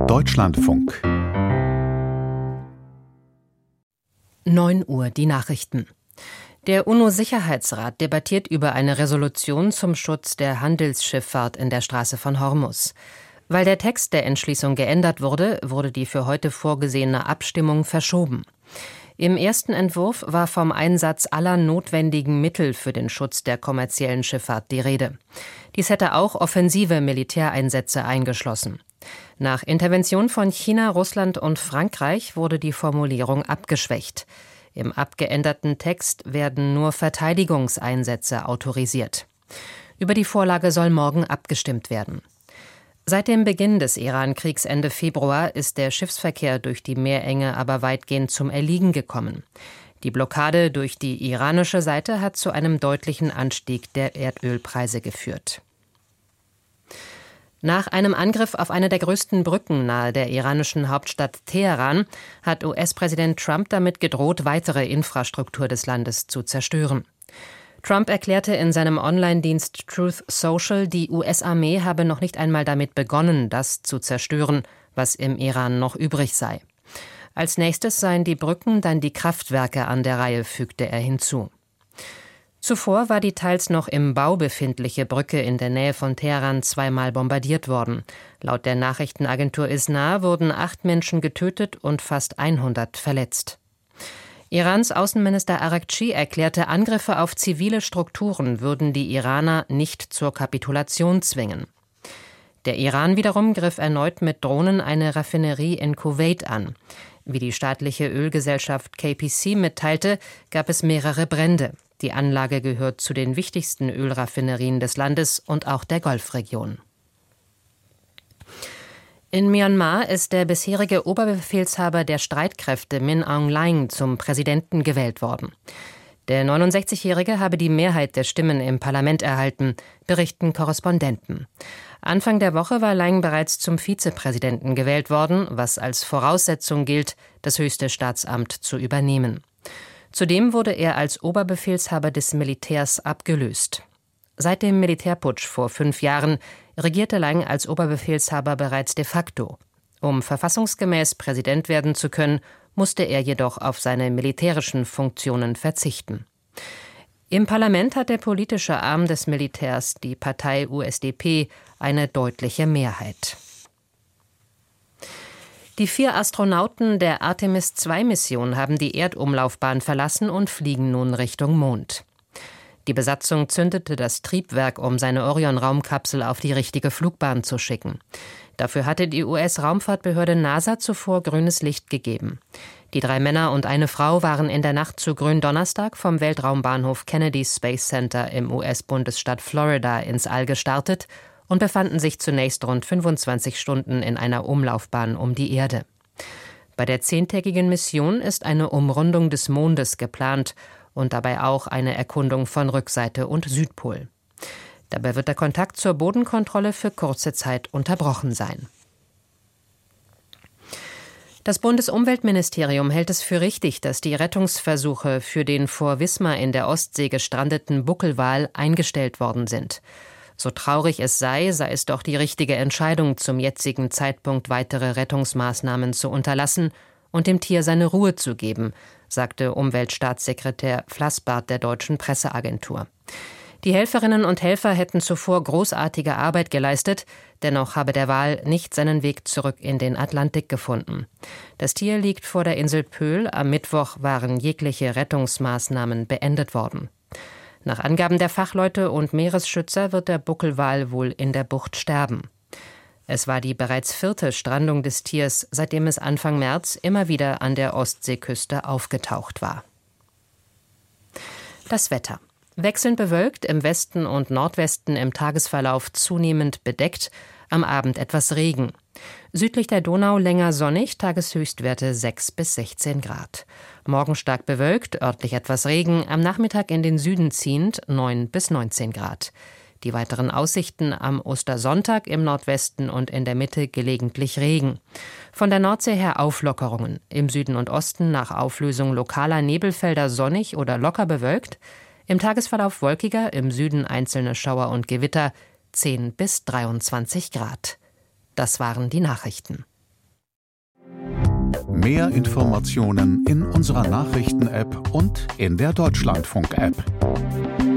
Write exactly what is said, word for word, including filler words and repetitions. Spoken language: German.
Deutschlandfunk. neun Uhr, die Nachrichten. Der UNO-Sicherheitsrat debattiert über eine Resolution zum Schutz der Handelsschifffahrt in der Straße von Hormuz. Weil der Text der Entschließung geändert wurde, wurde die für heute vorgesehene Abstimmung verschoben. Im ersten Entwurf war vom Einsatz aller notwendigen Mittel für den Schutz der kommerziellen Schifffahrt die Rede. Dies hätte auch offensive Militäreinsätze eingeschlossen. Nach Intervention von China, Russland und Frankreich wurde die Formulierung abgeschwächt. Im abgeänderten Text werden nur Verteidigungseinsätze autorisiert. Über die Vorlage soll morgen abgestimmt werden. Seit dem Beginn des Iran-Kriegs Ende Februar ist der Schiffsverkehr durch die Meerenge aber weitgehend zum Erliegen gekommen. Die Blockade durch die iranische Seite hat zu einem deutlichen Anstieg der Erdölpreise geführt. Nach einem Angriff auf eine der größten Brücken nahe der iranischen Hauptstadt Teheran hat U S-Präsident Trump damit gedroht, weitere Infrastruktur des Landes zu zerstören. Trump erklärte in seinem Online-Dienst Truth Social, die U S-Armee habe noch nicht einmal damit begonnen, das zu zerstören, was im Iran noch übrig sei. Als nächstes seien die Brücken, dann die Kraftwerke an der Reihe, fügte er hinzu. Zuvor war die teils noch im Bau befindliche Brücke in der Nähe von Teheran zweimal bombardiert worden. Laut der Nachrichtenagentur ISNA wurden acht Menschen getötet und fast hundert verletzt. Irans Außenminister Araghchi erklärte, Angriffe auf zivile Strukturen würden die Iraner nicht zur Kapitulation zwingen. Der Iran wiederum griff erneut mit Drohnen eine Raffinerie in Kuwait an. Wie die staatliche Ölgesellschaft K P C mitteilte, gab es mehrere Brände. Die Anlage gehört zu den wichtigsten Ölraffinerien des Landes und auch der Golfregion. In Myanmar ist der bisherige Oberbefehlshaber der Streitkräfte Min Aung Hlaing zum Präsidenten gewählt worden. Der neunundsechzigjährige habe die Mehrheit der Stimmen im Parlament erhalten, berichten Korrespondenten. Anfang der Woche war Hlaing bereits zum Vizepräsidenten gewählt worden, was als Voraussetzung gilt, das höchste Staatsamt zu übernehmen. Zudem wurde er als Oberbefehlshaber des Militärs abgelöst. Seit dem Militärputsch vor fünf Jahren regierte Hlaing als Oberbefehlshaber bereits de facto. Um verfassungsgemäß Präsident werden zu können, musste er jedoch auf seine militärischen Funktionen verzichten. Im Parlament hat der politische Arm des Militärs, die Partei U S D P, eine deutliche Mehrheit. Die vier Astronauten der Artemis zwei Mission haben die Erdumlaufbahn verlassen und fliegen nun Richtung Mond. Die Besatzung zündete das Triebwerk, um seine Orion-Raumkapsel auf die richtige Flugbahn zu schicken. Dafür hatte die U S-Raumfahrtbehörde NASA zuvor grünes Licht gegeben. Die drei Männer und eine Frau waren in der Nacht zu Gründonnerstag vom Weltraumbahnhof Kennedy Space Center im U S-Bundesstaat Florida ins All gestartet und befanden sich zunächst rund fünfundzwanzig Stunden in einer Umlaufbahn um die Erde. Bei der zehntägigen Mission ist eine Umrundung des Mondes geplant und dabei auch eine Erkundung von Rückseite und Südpol. Dabei wird der Kontakt zur Bodenkontrolle für kurze Zeit unterbrochen sein. Das Bundesumweltministerium hält es für richtig, dass die Rettungsversuche für den vor Wismar in der Ostsee gestrandeten Buckelwal eingestellt worden sind. So traurig es sei, sei es doch die richtige Entscheidung, zum jetzigen Zeitpunkt weitere Rettungsmaßnahmen zu unterlassen und dem Tier seine Ruhe zu geben, sagte Umweltstaatssekretär Flassbart der Deutschen Presseagentur. Die Helferinnen und Helfer hätten zuvor großartige Arbeit geleistet, dennoch habe der Wal nicht seinen Weg zurück in den Atlantik gefunden. Das Tier liegt vor der Insel Pöhl, am Mittwoch waren jegliche Rettungsmaßnahmen beendet worden. Nach Angaben der Fachleute und Meeresschützer wird der Buckelwal wohl in der Bucht sterben. Es war die bereits vierte Strandung des Tiers, seitdem es Anfang März immer wieder an der Ostseeküste aufgetaucht war. Das Wetter. Wechselnd bewölkt, im Westen und Nordwesten im Tagesverlauf zunehmend bedeckt, am Abend etwas Regen. Südlich der Donau länger sonnig, Tageshöchstwerte sechs bis sechzehn Grad. Morgen stark bewölkt, örtlich etwas Regen, am Nachmittag in den Süden ziehend neun bis neunzehn Grad. Die weiteren Aussichten am Ostersonntag im Nordwesten und in der Mitte gelegentlich Regen. Von der Nordsee her Auflockerungen. Im Süden und Osten nach Auflösung lokaler Nebelfelder sonnig oder locker bewölkt. Im Tagesverlauf wolkiger, im Süden einzelne Schauer und Gewitter, zehn bis dreiundzwanzig Grad. Das waren die Nachrichten. Mehr Informationen in unserer Nachrichten-App und in der Deutschlandfunk-App.